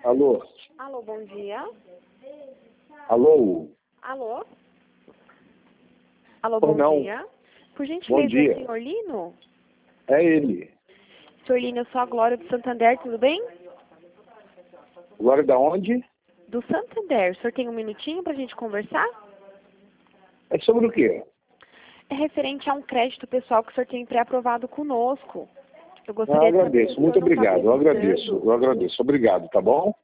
Alô? Alô, bom dia. Alô? Alô? Alô, Ou bom não. dia. Por Bom gentileza, dia. senhor Lino? É ele. Senhor Lino, eu sou a Glória do Santander, tudo bem? Glória da onde? Do Santander. O senhor tem um minutinho pra gente conversar? É sobre o quê? É referente a um crédito pessoal que o senhor tem pré-aprovado conosco. Eu Eu gostaria de saber se agradeço. o Muito senhor não está obrigado. Eu agradeço. precisando. Eu agradeço. Obrigado, tá bom?